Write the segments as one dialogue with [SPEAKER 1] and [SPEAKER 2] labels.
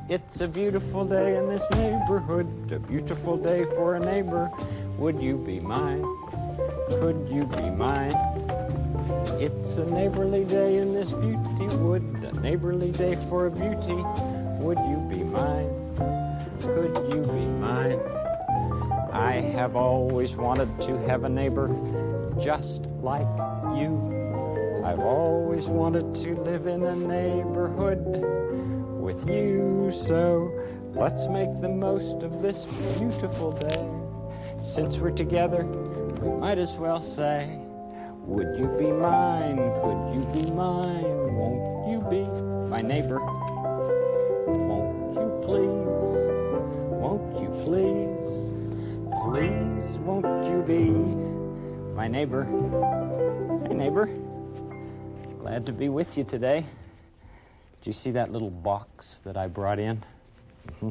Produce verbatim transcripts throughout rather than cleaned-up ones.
[SPEAKER 1] It's a beautiful day in this neighborhood, a beautiful day for a neighbor. Would you be mine? Could you be mine? It's a neighborly day in this beauty wood, a neighborly day for a beauty. Would you be mine? Could you be mine? I have always wanted to have a neighbor just like you. I've always wanted to live in a neighborhood with you. So let's make the most of this beautiful day. Since we're together, we might as well say, would you be mine? Could you be mine? Won't you be my neighbor? Won't you please? Won't you please? Please, won't you be my neighbor? Hey, neighbor. Glad to be with you today. Did you see that little box that I brought in? Mm-hmm.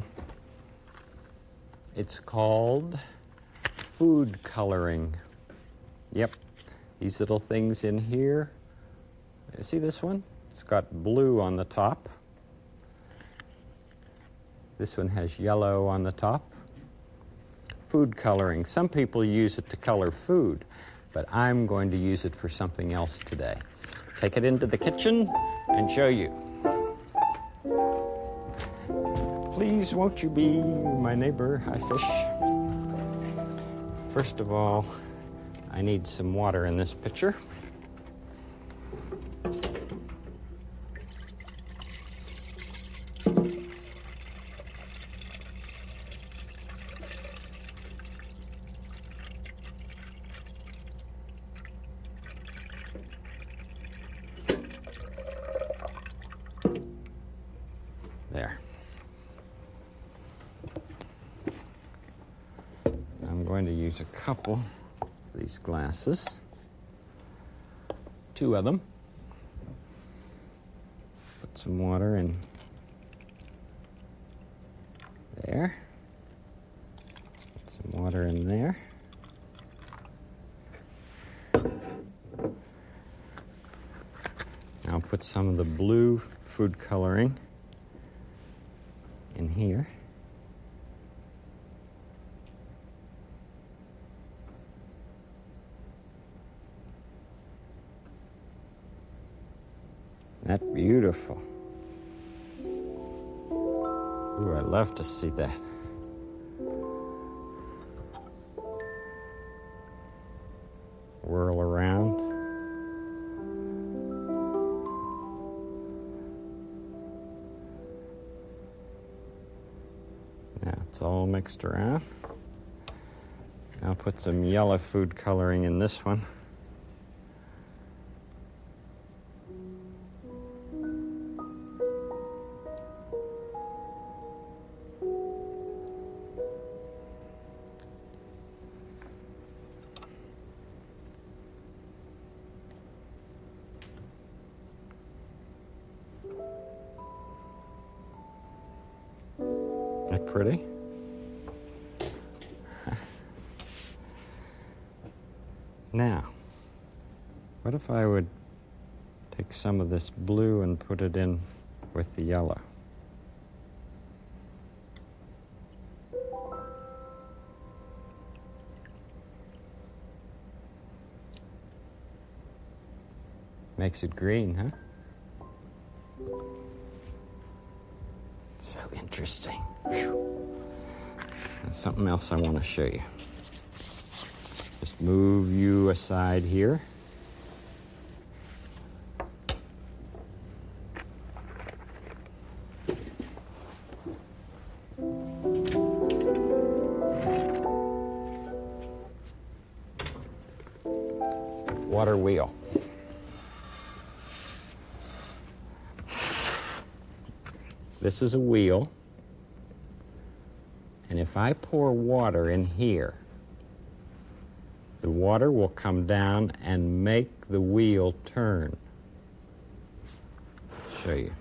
[SPEAKER 1] It's called food coloring. Yep. These little things in here. See this one? It's got blue on the top. This one has yellow on the top. Food coloring. Some people use it to color food, but I'm going to use it for something else today. Take it into the kitchen and show you. Please, won't you be my neighbor? I fish. First of all, I need some water in this pitcher. There. I'm going to use a couple of these glasses, two of them. Put some water in there. Put some water in there. Now put some of the blue food coloring in here. That's beautiful. Ooh, I'd love to see that. Whirl around. Now it's all mixed around. Now put some yellow food coloring in this one. Isn't that pretty? Now, what if I would take some of this blue and put it in with the yellow? Makes it green, huh? So interesting. Whew. That's something else I want to show you. Just move you aside here. Water wheel. This is a wheel, and if I pour water in here, the water will come down and make the wheel turn. I'll show you.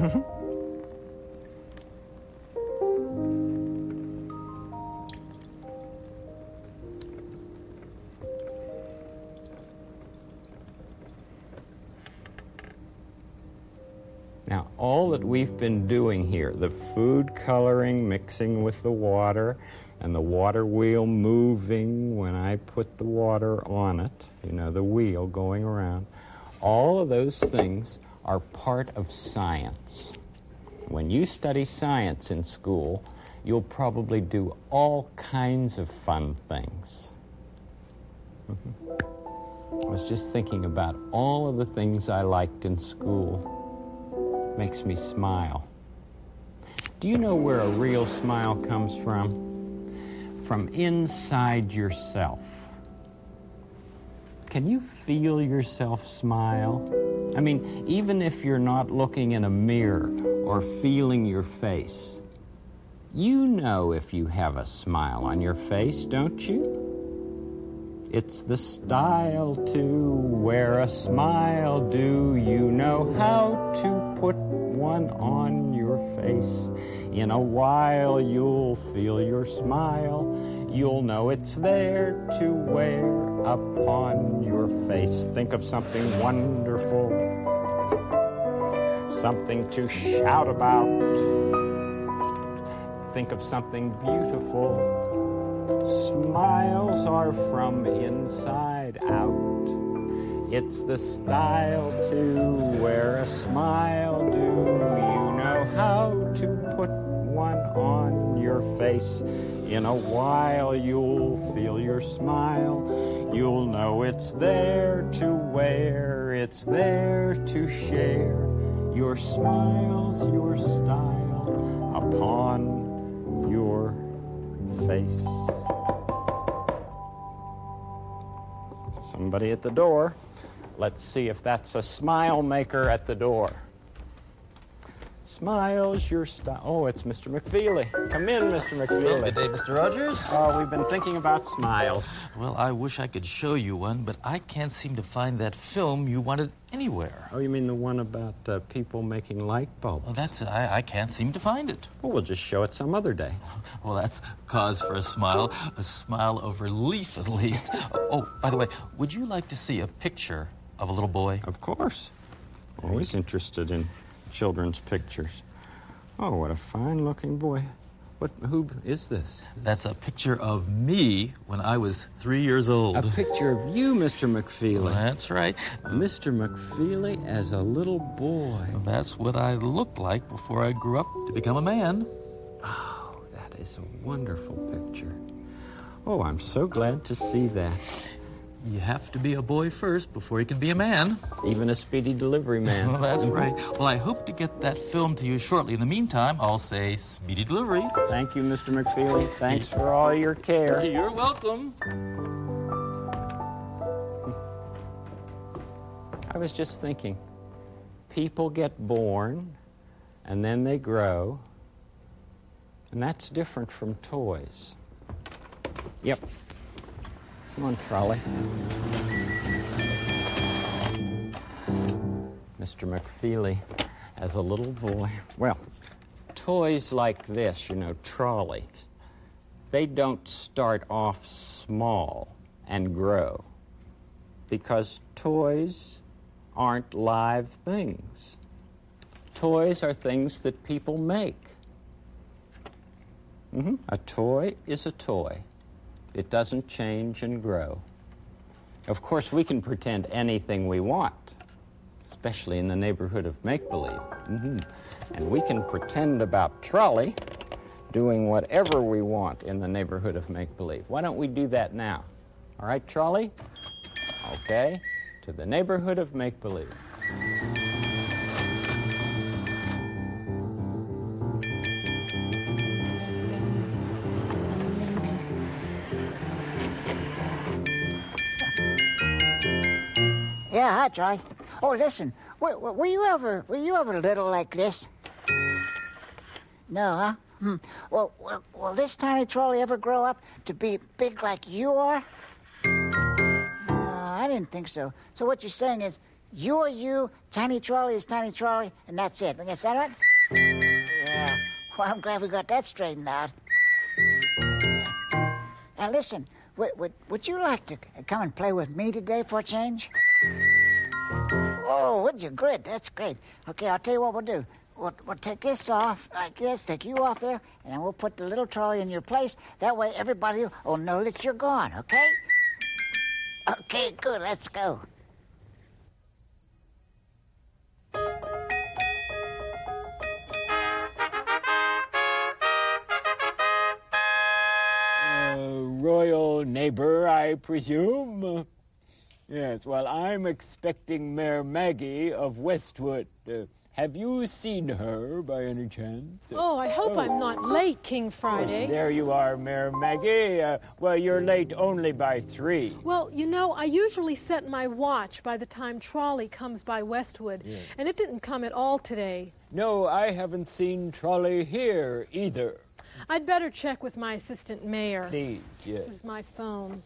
[SPEAKER 1] Now, all that we've been doing here, the food coloring mixing with the water, and the water wheel moving when I put the water on it, you know, the wheel going around, all of those things are part of science. When you study science in school, you'll probably do all kinds of fun things. Mm-hmm. I was just thinking about all of the things I liked in school. Makes me smile. Do you know where a real smile comes from? From inside yourself. Can you feel yourself smile? I mean, even if you're not looking in a mirror or feeling your face, you know if you have a smile on your face, don't you? It's the style to wear a smile. Do you know how to put one on your face? In a while you'll feel your smile. You'll know it's there to wear upon your face. Think of something wonderful, something to shout about. Think of something beautiful. Smiles are from inside out. It's the style to wear a smile. Do you know how to put one on your face? In a while you'll feel your smile. You'll know it's there to wear. It's there to share. Your smile's your style upon your face. Somebody at the door. Let's see if that's a smile maker at the door. Smiles your style. Oh, it's Mister McFeely. Come in, Mister McFeely.
[SPEAKER 2] Well, good day, Mister Rogers.
[SPEAKER 1] Oh, we've been thinking about smiles.
[SPEAKER 2] Well, I wish I could show you one, but I can't seem to find that film you wanted anywhere.
[SPEAKER 1] Oh, you mean the one about uh, people making light bulbs?
[SPEAKER 2] Well, that's it. I, I can't seem to find it.
[SPEAKER 1] Well, we'll just show it some other day.
[SPEAKER 2] Well, that's cause for a smile. A smile of relief, at least. Oh, by the way, would you like to see a picture of a little boy?
[SPEAKER 1] Of course. Always interested in children's pictures. Oh, what a fine-looking boy. What? Who is this?
[SPEAKER 2] That's a picture of me when I was three years old.
[SPEAKER 1] A picture of you, Mister McFeely.
[SPEAKER 2] Well, that's right.
[SPEAKER 1] Mister McFeely as a little boy.
[SPEAKER 2] Well, that's what I looked like before I grew up to become a man.
[SPEAKER 1] Oh, that is a wonderful picture. Oh, I'm so glad to see that.
[SPEAKER 2] You have to be a boy first before you can be a man.
[SPEAKER 1] Even a speedy delivery man.
[SPEAKER 2] Well, that's right. Well, I hope to get that film to you shortly. In the meantime, I'll say speedy delivery.
[SPEAKER 1] Thank you, Mister McFeely. Thanks for all your care.
[SPEAKER 2] You're welcome.
[SPEAKER 1] I was just thinking, people get born, and then they grow, and that's different from toys. Yep. Come on, trolley. Mister McFeely, as a little boy. Well, toys like this, you know, trolleys, they don't start off small and grow because toys aren't live things. Toys are things that people make. Mm-hmm. A toy is a toy. It doesn't change and grow. Of course, we can pretend anything we want, especially in the neighborhood of make-believe. Mm-hmm. And we can pretend about Trolley doing whatever we want in the neighborhood of make-believe. Why don't we do that now? All right, Trolley? Okay, to the neighborhood of make-believe.
[SPEAKER 3] Yeah, hi, Troy. Oh, listen, were, were you ever were you ever little like this? No, huh? Hmm. Well, well, will this tiny trolley ever grow up to be big like you are? No, I didn't think so. So what you're saying is You are you, Tiny Trolley is Tiny Trolley, and that's it. Is that right? Yeah. Well, I'm glad we got that straightened out. Now, listen, would, would, would you like to come and play with me today for a change? Oh, would you? Good, that's great. Okay, I'll tell you what we'll do. We'll, we'll take this off like this, take you off there, and then we'll put the little trolley in your place. That way everybody will know that you're gone, okay? Okay, good, let's go.
[SPEAKER 1] Royal neighbor, I presume? Yes, well, I'm expecting Mayor Maggie of Westwood. Uh, have you seen her by any chance?
[SPEAKER 4] Oh, I hope oh. I'm not late, King Friday.
[SPEAKER 1] Yes, there you are, Mayor Maggie. Uh, well, you're late only by three.
[SPEAKER 4] Well, you know, I usually set my watch by the time Trolley comes by Westwood, yes. and it didn't come at all today.
[SPEAKER 1] No, I haven't seen Trolley here either.
[SPEAKER 4] I'd better check with my assistant mayor.
[SPEAKER 1] Please, yes.
[SPEAKER 4] This is my phone.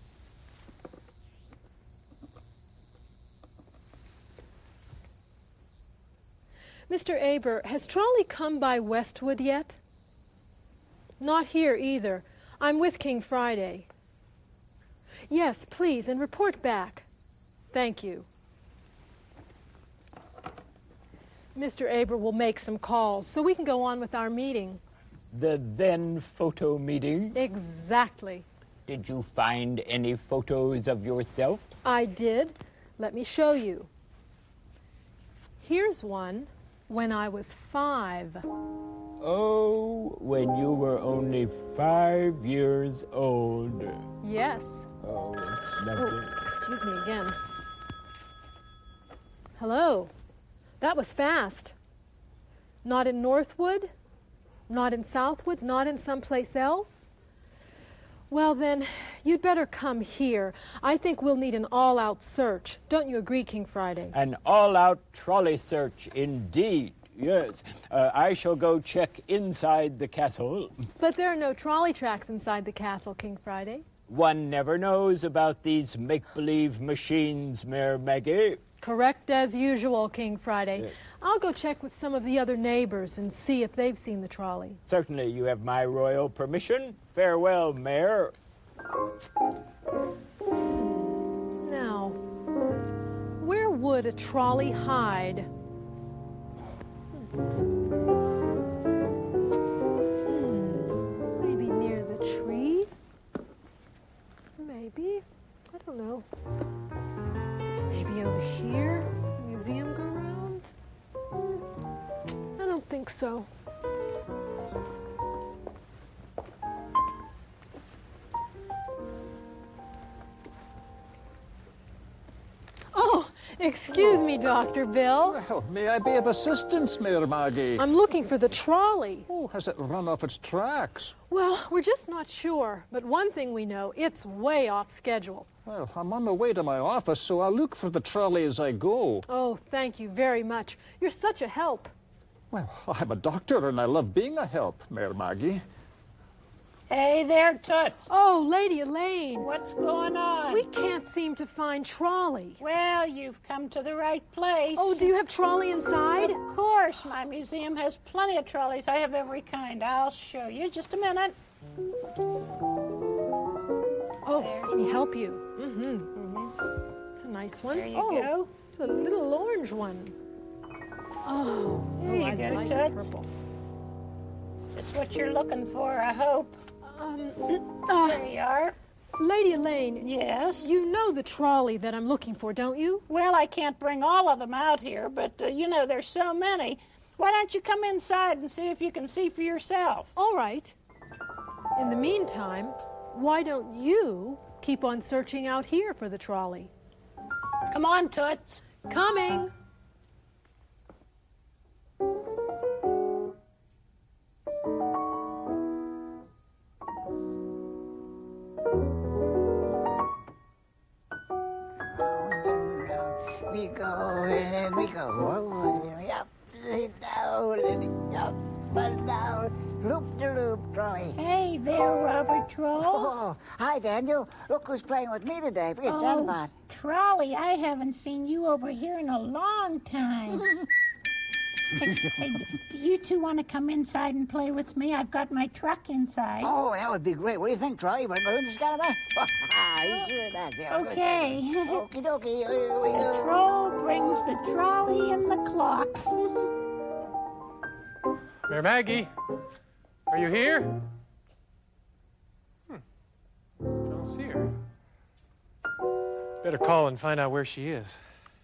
[SPEAKER 4] Mister Aber, has Trolley come by Westwood yet? Not here either. I'm with King Friday. Yes, please, and report back. Thank you. Mister Aber will make some calls so we can go on with our meeting.
[SPEAKER 1] The then photo meeting?
[SPEAKER 4] Exactly.
[SPEAKER 1] Did you find any photos of yourself?
[SPEAKER 4] I did. Let me show you. Here's one when I was five.
[SPEAKER 1] Oh, when you were only five years old.
[SPEAKER 4] Yes.
[SPEAKER 1] Oh, nothing.
[SPEAKER 4] Oh, excuse me again. Hello. That was fast. Not in Northwood? Not in Southwood? Not in someplace else? Well, then, you'd better come here. I think we'll need an all-out search. Don't you agree, King Friday?
[SPEAKER 1] An all-out trolley search, indeed. Yes. Uh, I shall go check inside the castle.
[SPEAKER 4] But there are no trolley tracks inside the castle, King Friday.
[SPEAKER 1] One never knows about these make-believe machines, Mayor Maggie.
[SPEAKER 4] Correct as usual, King Friday.
[SPEAKER 1] Yes.
[SPEAKER 4] I'll go check with some of the other neighbors and see if they've seen the trolley.
[SPEAKER 1] Certainly, you have my royal permission. Farewell, Mayor.
[SPEAKER 4] Now, where would a trolley hide? Hmm. Maybe near the tree? Maybe. I don't know. Maybe over here? Museum go round? I don't think so. Oh, excuse me, Doctor Bill.
[SPEAKER 5] Well, may I be of assistance, Mayor Maggie?
[SPEAKER 4] I'm looking for the trolley.
[SPEAKER 5] Oh, has it run off its tracks?
[SPEAKER 4] Well, we're just not sure. But one thing we know, it's way off schedule.
[SPEAKER 5] Well, I'm on my way to my office, so I'll look for the trolley as I go.
[SPEAKER 4] Oh, thank you very much. You're such a help.
[SPEAKER 5] Well, I'm a doctor, and I love being a help, Mayor Maggie.
[SPEAKER 6] Hey there, Toots.
[SPEAKER 4] Oh, Lady Elaine.
[SPEAKER 6] What's going on?
[SPEAKER 4] We can't seem to find trolley.
[SPEAKER 6] Well, you've come to the right place.
[SPEAKER 4] Oh, do you have trolley inside?
[SPEAKER 6] Of course. My museum has plenty of trolleys. I have every kind. I'll show you. Just a minute.
[SPEAKER 4] Oh, let me help you. Mm-hmm. Mm-hmm. It's a nice one.
[SPEAKER 6] There you
[SPEAKER 4] oh,
[SPEAKER 6] go.
[SPEAKER 4] It's a little orange one. Oh,
[SPEAKER 6] there
[SPEAKER 4] oh,
[SPEAKER 6] you
[SPEAKER 4] I
[SPEAKER 6] go,
[SPEAKER 4] like
[SPEAKER 6] Toots.
[SPEAKER 4] purple.
[SPEAKER 6] Just what you're looking for, I hope.
[SPEAKER 4] Um, uh,
[SPEAKER 6] there you are.
[SPEAKER 4] Lady Elaine.
[SPEAKER 6] Yes?
[SPEAKER 4] You know the trolley that I'm looking for, don't you?
[SPEAKER 6] Well, I can't bring all of them out here, but, uh, you know, there's so many. Why don't you come inside and see if you can see for yourself?
[SPEAKER 4] All right. In the meantime, why don't you keep on searching out here for the trolley?
[SPEAKER 6] Come on, Toots.
[SPEAKER 4] Coming.
[SPEAKER 3] We go and we go up and down and up and down. Loop-de-loop, trolley.
[SPEAKER 6] Hey there, Robert Troll.
[SPEAKER 3] Oh, hi, Daniel. Look who's playing with me today. It's
[SPEAKER 6] Oh,
[SPEAKER 3] Sandlot.
[SPEAKER 6] Trolley, I haven't seen you over here in a long time. Hey, hey, do you two want to come inside and play with me? I've got my truck inside.
[SPEAKER 3] Oh, that would be great. What do you think, Trolley? Want to go in this kind of thing? You sure back there.
[SPEAKER 6] Okay.
[SPEAKER 3] Okie dokie. Here we
[SPEAKER 6] The
[SPEAKER 3] go.
[SPEAKER 6] troll brings the trolley and the clock.
[SPEAKER 7] Mayor Maggie, are you here? Hmm. I don't see her. Better call and find out where she is.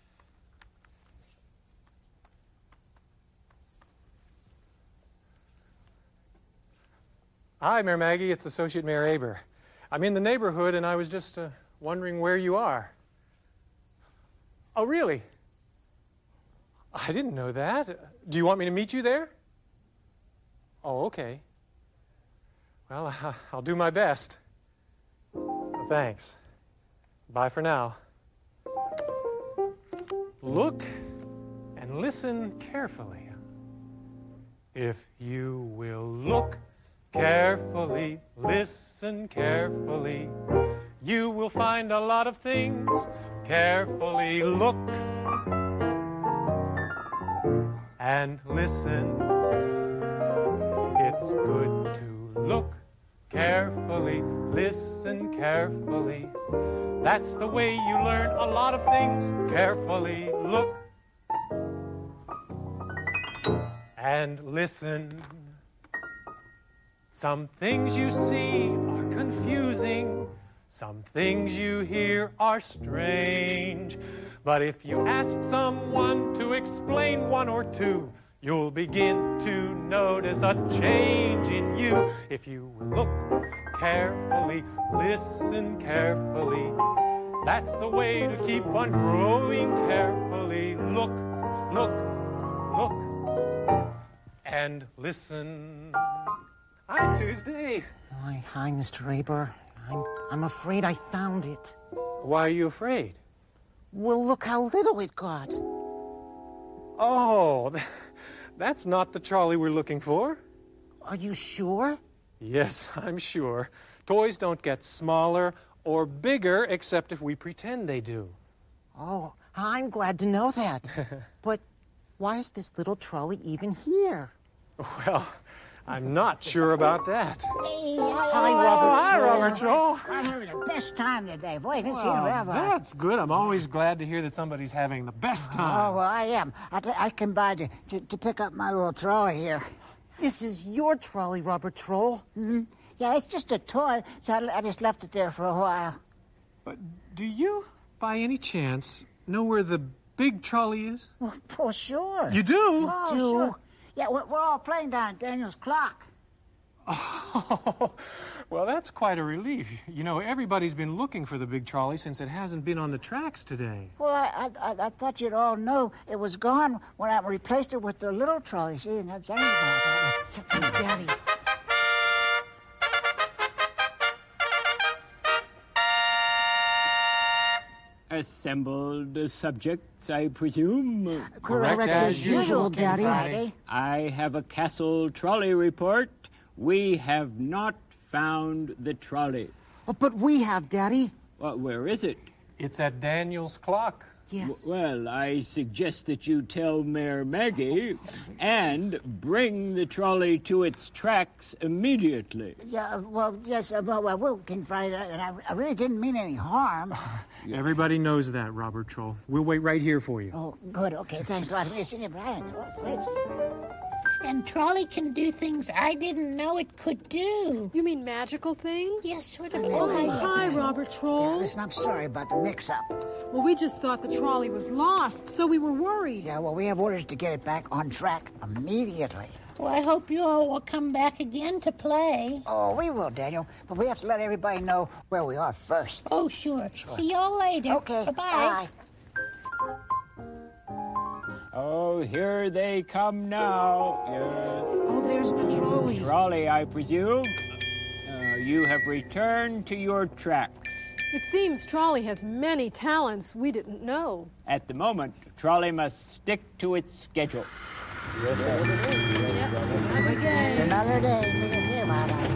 [SPEAKER 7] Hi, Mayor Maggie. It's Associate Mayor Aber. I'm in the neighborhood, and I was just uh, wondering where you are. Oh, really? I didn't know that. Do you want me to meet you there? Oh, okay. Well, I- I'll do my best. Well, thanks. Bye for now. Look and listen carefully. If you will look carefully, listen carefully, you will find a lot of things. Carefully look and listen. It's good to look carefully, listen carefully. That's the way you learn a lot of things. Carefully look and listen. Some things you see are confusing. Some things you hear are strange. But if you ask someone to explain one or two, you'll begin to notice a change in you. If you look carefully, listen carefully, that's the way to keep on growing carefully. Look, look, look, and listen. Hi, Tuesday.
[SPEAKER 8] Hi, hi, Mister Aber. I'm, I'm afraid I found it.
[SPEAKER 7] Why are you afraid?
[SPEAKER 8] Well, look how little it got.
[SPEAKER 7] Oh, that's not the trolley we're looking for.
[SPEAKER 8] Are you sure?
[SPEAKER 7] Yes, I'm sure. Toys don't get smaller or bigger except if we pretend they do.
[SPEAKER 8] Oh, I'm glad to know that. But why is this little trolley even here?
[SPEAKER 7] Well, I'm not sure about that.
[SPEAKER 3] Hey,
[SPEAKER 8] Hi,
[SPEAKER 7] Oh,
[SPEAKER 8] Robert
[SPEAKER 7] hi,
[SPEAKER 8] Troll.
[SPEAKER 7] Robert Troll.
[SPEAKER 3] I'm having the best time today. Boy, I didn't see
[SPEAKER 7] Well,
[SPEAKER 3] him ever.
[SPEAKER 7] that's good. I'm always glad to hear that somebody's having the best
[SPEAKER 3] Oh,
[SPEAKER 7] time.
[SPEAKER 3] well, I am. I, I came by to, to, to pick up my little trolley here.
[SPEAKER 8] This is your trolley, Robert Troll.
[SPEAKER 3] Mm-hmm. Yeah, it's just a toy, so I, I just left it there for a while.
[SPEAKER 7] But do you, by any chance, know where the big trolley is?
[SPEAKER 3] Well, well sure.
[SPEAKER 7] You do?
[SPEAKER 3] Oh,
[SPEAKER 8] do?
[SPEAKER 3] sure. Yeah, we're, we're all playing down at Daniel's clock.
[SPEAKER 7] Oh, well, that's quite a relief. You know, everybody's been looking for the big trolley since it hasn't been on the tracks today.
[SPEAKER 3] Well, I, I, I thought you'd all know it was gone when I replaced it with the little trolley. See, and that's everything.
[SPEAKER 8] Here comes Daddy.
[SPEAKER 9] Assembled subjects, I presume.
[SPEAKER 3] Correct,
[SPEAKER 8] as usual,
[SPEAKER 3] King
[SPEAKER 8] Daddy.
[SPEAKER 3] Friday.
[SPEAKER 9] I have a castle trolley report. We have not found the trolley.
[SPEAKER 8] Oh, but we have, Daddy.
[SPEAKER 9] Well, where is it?
[SPEAKER 7] It's at Daniel's clock.
[SPEAKER 8] Yes.
[SPEAKER 9] Well, I suggest that you tell Mayor Maggie and bring the trolley to its tracks immediately.
[SPEAKER 3] Yeah, well, yes, uh, well, well, we'll King Friday, and I, I really didn't mean any harm.
[SPEAKER 7] Everybody knows that, Robert Troll. We'll wait right here for you.
[SPEAKER 3] Oh, good. Okay, thanks a lot. Let me see if I
[SPEAKER 6] And trolley can do things I didn't know it could do.
[SPEAKER 4] You mean magical things?
[SPEAKER 6] Yes, sort of
[SPEAKER 4] Oh,
[SPEAKER 6] like.
[SPEAKER 4] hi, Robert Troll.
[SPEAKER 3] Listen, I'm sorry about the mix-up.
[SPEAKER 4] Well, we just thought the trolley was lost, so we were worried.
[SPEAKER 3] Yeah, well, we have orders to get it back on track immediately.
[SPEAKER 6] Well, I hope you all will come back again to play.
[SPEAKER 3] Oh, we will, Daniel. But we have to let everybody know where we are first.
[SPEAKER 6] Oh, sure. See y'all later.
[SPEAKER 3] Okay,
[SPEAKER 6] Bye-bye.
[SPEAKER 3] bye.
[SPEAKER 9] Oh, here they come now. Yes.
[SPEAKER 8] Oh, there's the trolley.
[SPEAKER 9] Trolley, I presume. Uh, you have returned to your tracks.
[SPEAKER 4] It seems Trolley has many talents we didn't know.
[SPEAKER 9] At the moment, Trolley must stick to its schedule.
[SPEAKER 3] Yes, Just another day for this here, my life.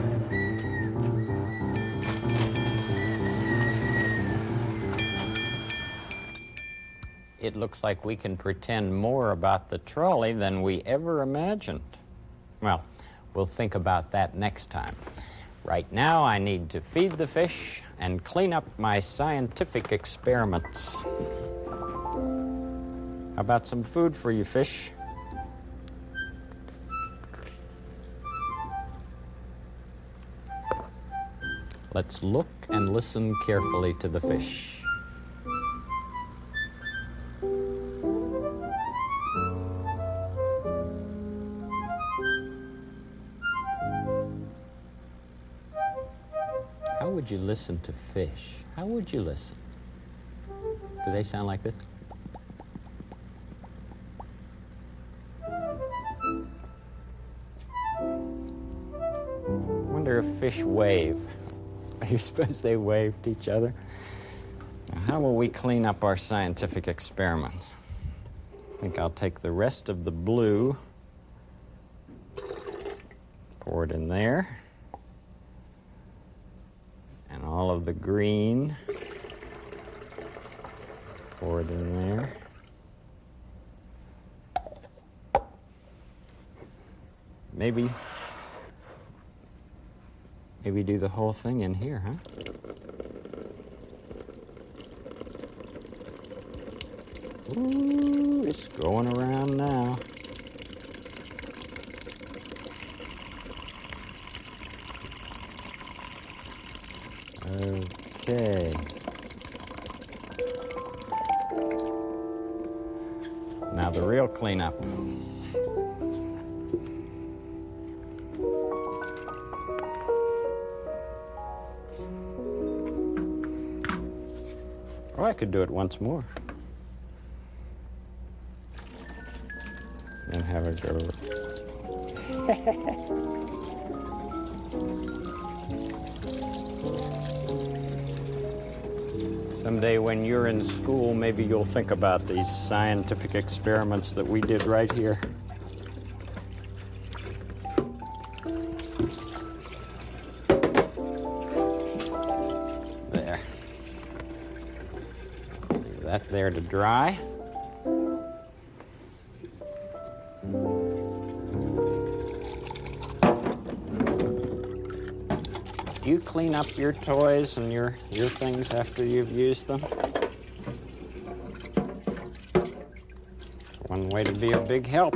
[SPEAKER 1] It looks like we can pretend more about the trolley than we ever imagined. Well, we'll think about that next time. Right now, I need to feed the fish and clean up my scientific experiments. How about some food for you, fish? Let's look and listen carefully to the fish. How would you listen to fish? How would you listen? Do they sound like this? I wonder if fish wave. Are you suppose they wave to each other? Now, how will we clean up our scientific experiment? I think I'll take the rest of the blue, pour it in there, and all of the green, pour it in there. Maybe, maybe do the whole thing in here, huh? Ooh, it's going around now. Okay. Now the real cleanup. Oh, I could do it once more. And have it go. Someday when you're in school, maybe you'll think about these scientific experiments that we did right here. There. Leave that there to dry. Do you clean up your toys and your, your things after you've used them? One way to be a big help.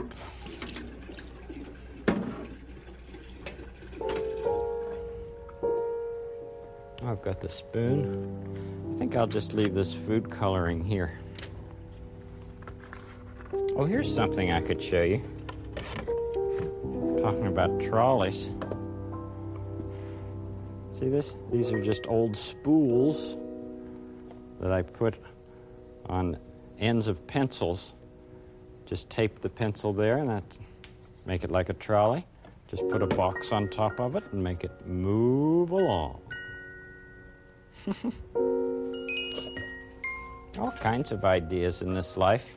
[SPEAKER 1] I've got the spoon. I think I'll just leave this food coloring here. Oh, here's something I could show you. Talking about trolleys. See this? These are just old spools that I put on ends of pencils. Just tape the pencil there and that make it like a trolley. Just put a box on top of it and make it move along. All kinds of ideas in this life.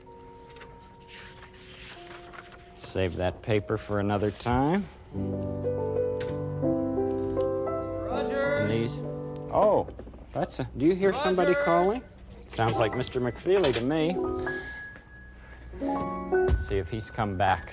[SPEAKER 1] Save that paper for another time. And these. Oh, that's a. Do you hear Roger. Somebody calling? Sounds like Mister McFeely to me. Let's see if he's come back.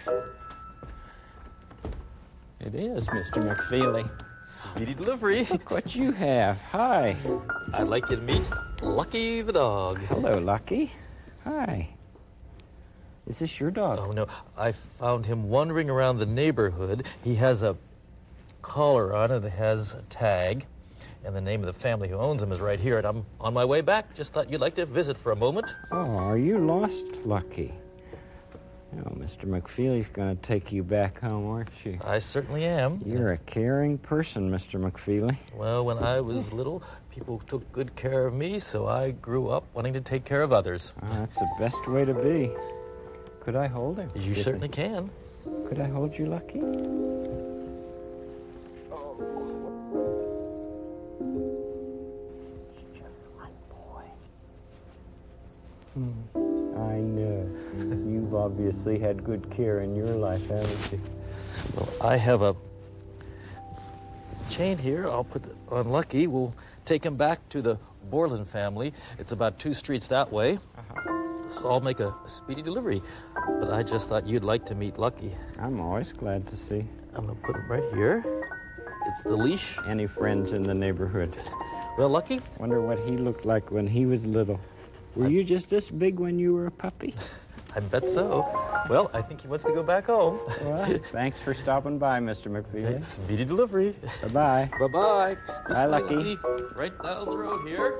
[SPEAKER 1] It is Mister McFeely.
[SPEAKER 2] Speedy delivery.
[SPEAKER 1] Look what you have. Hi.
[SPEAKER 2] I'd like you to meet Lucky the dog.
[SPEAKER 1] Hello, Lucky. Hi. Is this your dog?
[SPEAKER 2] Oh, no. I found him wandering around the neighborhood. He has a collar on it. It has a tag. And the name of the family who owns him is right here. And I'm on my way back. Just thought you'd like to visit for a moment.
[SPEAKER 1] Oh, are you lost, Lucky? Oh, Mister McFeely's going to take you back home, aren't you?
[SPEAKER 2] I certainly am.
[SPEAKER 1] You're a caring person, Mister McFeely.
[SPEAKER 2] Well, when I was little, people took good care of me, so I grew up wanting to take care of others.
[SPEAKER 1] Oh, that's the best way to be. Could I hold him?
[SPEAKER 2] You certainly can.
[SPEAKER 1] Could I hold you, Lucky? I know. You've obviously had good care in your life, haven't you?
[SPEAKER 2] Well, I have a chain here. I'll put it on Lucky. We'll take him back to the Borland family. It's about two streets that way. Uh-huh. So I'll make a speedy delivery. But I just thought you'd like to meet Lucky.
[SPEAKER 1] I'm always glad to see.
[SPEAKER 2] I'm going to put him right here. It's the leash.
[SPEAKER 1] Any friends in the neighborhood?
[SPEAKER 2] Well, Lucky?
[SPEAKER 1] Wonder what he looked like when he was little. Were I... you just this big when you were a puppy?
[SPEAKER 2] I bet so. Well, I think he wants to go back home.
[SPEAKER 1] Well, thanks for stopping by, Mister McFeely.
[SPEAKER 2] Speedy delivery.
[SPEAKER 1] Bye-bye.
[SPEAKER 2] Bye-bye.
[SPEAKER 1] Bye, Lucky.
[SPEAKER 2] Lucky. Right down the road here.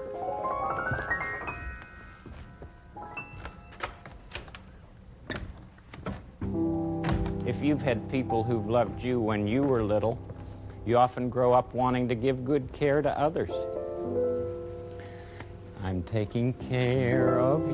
[SPEAKER 1] If you've had people who've loved you when you were little, you often grow up wanting to give good care to others. I'm taking care of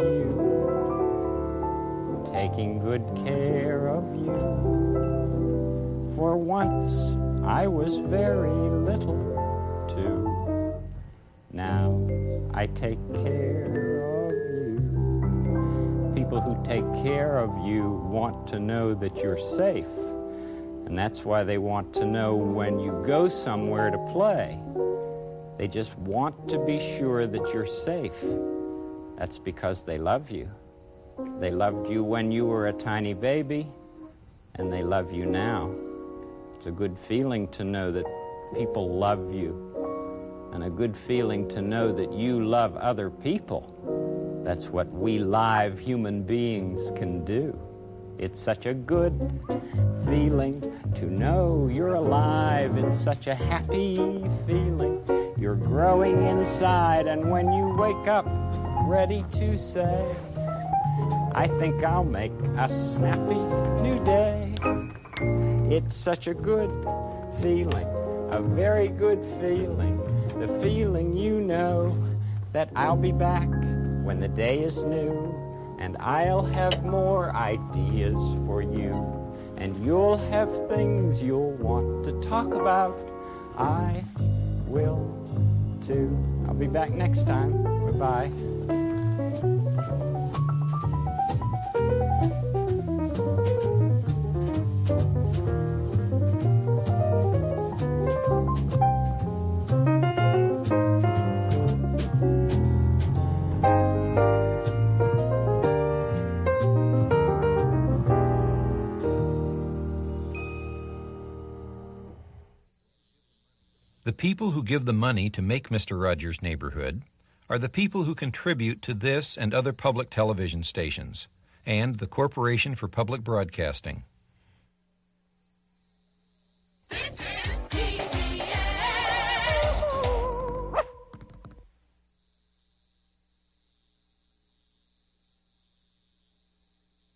[SPEAKER 1] you, taking good care of you. For once I was very little too. Now I take care of you. People who take care of you want to know that you're safe. And that's why they want to know when you go somewhere to play. They just want to be sure that you're safe. That's because they love you. They loved you when you were a tiny baby, and they love you now. It's a good feeling to know that people love you, and a good feeling to know that you love other people. That's what we live human beings can do. It's such a good feeling to know you're alive. It's such a happy feeling. You're growing inside, and when you wake up, ready to say, I think I'll make a snappy new day. It's such a good feeling, a very good feeling, the feeling you know that I'll be back when the day is new, and I'll have more ideas for you, and you'll have things you'll want to talk about. I will too. I'll be back next time. Bye-bye.
[SPEAKER 10] The people who give the money to make Mister Rogers' Neighborhood are the people who contribute to this and other public television stations, and the Corporation for Public Broadcasting.